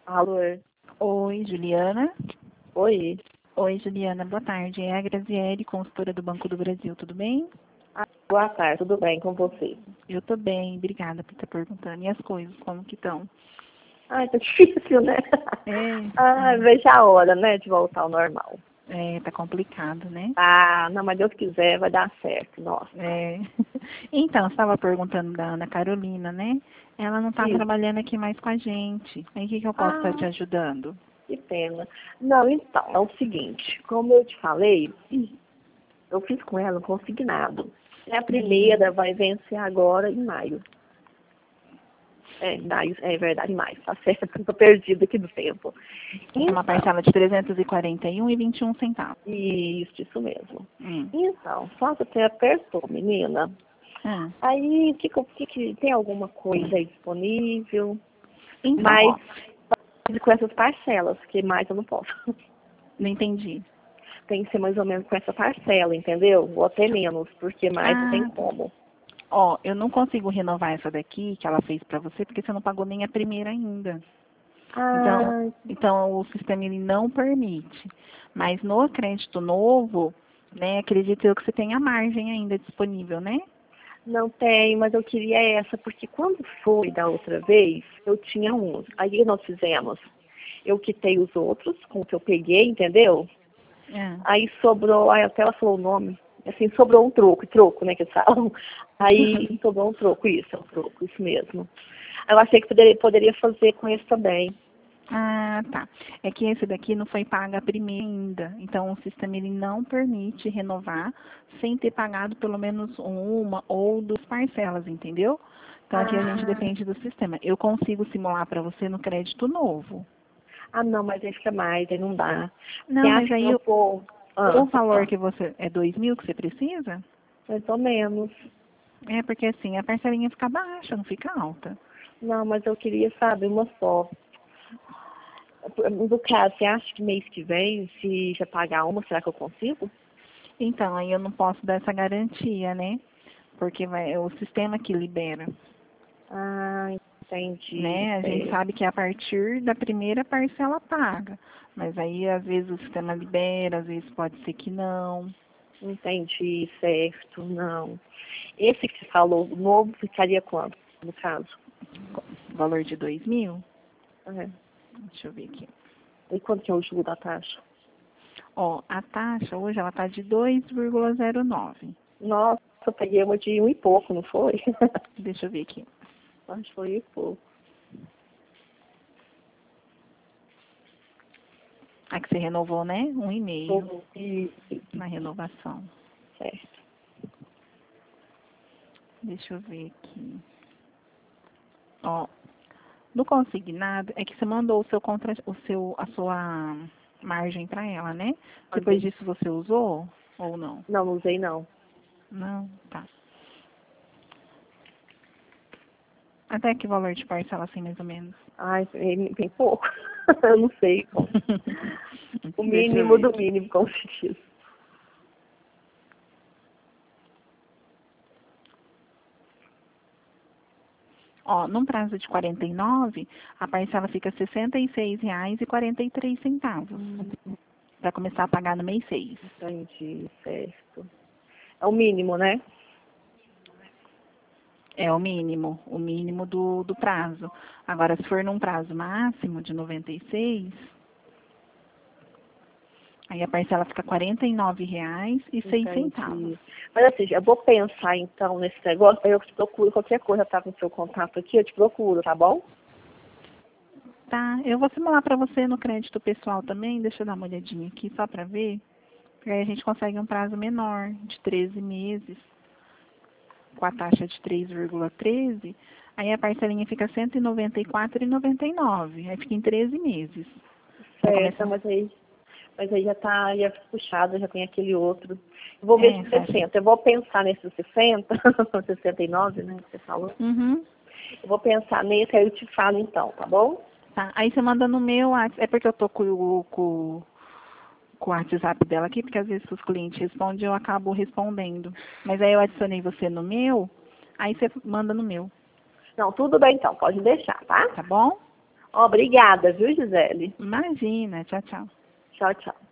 Alô? Oi, Juliana. Oi. Oi, Juliana, boa tarde. É a Graziele, consultora do Banco do Brasil, tudo bem? Boa tarde, tudo bem com você? Eu tô bem, obrigada por estar perguntando. E as coisas, como que estão? Ai, tá difícil, né? Veja a hora, né, de voltar ao normal. Tá complicado, né? Não, mas Deus quiser, vai dar certo, nossa. Então, você estava perguntando da Ana Carolina, né? Ela não tá Isso. trabalhando aqui mais com a gente. Aí, o que eu posso estar te ajudando? Que pena. Não, então, é o seguinte, como eu te falei, eu fiz com ela um consignado. A primeira vai vencer agora em maio. Maio, é verdade, em maio, tá certo, tô perdida aqui do tempo. É uma parcela de 341,21 centavos. Isso mesmo. Então, só que você apertou, menina. Aí, tem alguma coisa aí disponível? Então, Mas com essas parcelas, que mais eu não posso. Não entendi. Tem que ser mais ou menos com essa parcela, entendeu? Ou até menos, porque mais não tem como. Eu não consigo renovar essa daqui que ela fez pra você, porque você não pagou nem a primeira ainda. Então o sistema ele não permite. Mas no crédito novo, né, acredito eu que você tem a margem ainda disponível, né? Não tem, mas eu queria essa, porque quando foi da outra vez, eu tinha uns. Aí o que nós fizemos? Eu quitei os outros com o que eu peguei, entendeu? Aí sobrou, aí até ela falou o nome, assim, sobrou um troco, né, que eles falam. Aí sobrou um troco, isso mesmo. Eu achei que poderia fazer com esse também. Tá. É que esse daqui não foi paga a primeira ainda. Então, o sistema ele não permite renovar sem ter pagado pelo menos uma ou duas parcelas, entendeu? Então, aqui a gente depende do sistema. Eu consigo simular para você no crédito novo. Não, mas aí fica mais, aí não dá. Não, mas aí o valor que você... É 2.000 que você precisa? Mais ou menos. É, porque assim, a parcelinha fica baixa, não fica alta. Não, mas eu queria saber uma só. No caso, você acha que mês que vem, se já pagar uma, será que eu consigo? Então, aí eu não posso dar essa garantia, né? Porque é o sistema que libera. Entendi. Né? A gente sabe que é a partir da primeira parcela paga. Mas aí, às vezes, o sistema libera, às vezes pode ser que não. Entendi, certo, não. Esse que você falou, o novo, ficaria quanto, no caso? Valor de 2.000? Deixa eu ver aqui. E quanto que é o juro da taxa? A taxa hoje ela está de 2,09. Nossa, eu peguei uma de 1 e pouco, não foi? Deixa eu ver aqui. Acho que foi 1 e pouco. A que você renovou, né? 1,5. Isso. Na renovação. Certo. Deixa eu ver aqui. No consignado, é que você mandou a sua margem para ela, né? Depois disso você usou ou não? Não usei não. Não? Tá. Até que valor de parcela, assim, mais ou menos? Bem pouco. Eu não sei. O mínimo do mínimo, como se diz. Num prazo de 49, a parcela fica R$ 66,43. Para começar a pagar no mês 6. Entendi, certo. É o mínimo, né? É o mínimo do prazo. Agora, se for num prazo máximo de 96, aí a parcela fica R$ 49,06. Mas assim, eu vou pensar então nesse negócio, aí eu te procuro, qualquer coisa tá com o seu contato aqui, eu te procuro, tá bom? Tá, eu vou simular para você no crédito pessoal também, deixa eu dar uma olhadinha aqui só para ver. Porque aí a gente consegue um prazo menor, de 13 meses, com a taxa de 3,13, aí a parcelinha fica R$ 194,99, aí fica em 13 meses. Certo, mas aí já puxado, já tem aquele outro. Eu vou ver se 60, eu vou pensar nesse 60, 69, né, que você falou. Eu vou pensar nesse, aí eu te falo então, tá bom? Tá, aí você manda no meu WhatsApp, é porque eu tô com o WhatsApp dela aqui, porque às vezes os clientes respondem, eu acabo respondendo. Mas aí eu adicionei você no meu, aí você manda no meu. Não, tudo bem então, pode deixar, tá? Tá bom? Obrigada, viu, Gisele? Imagina. Tchau, tchau. Tchau, tchau.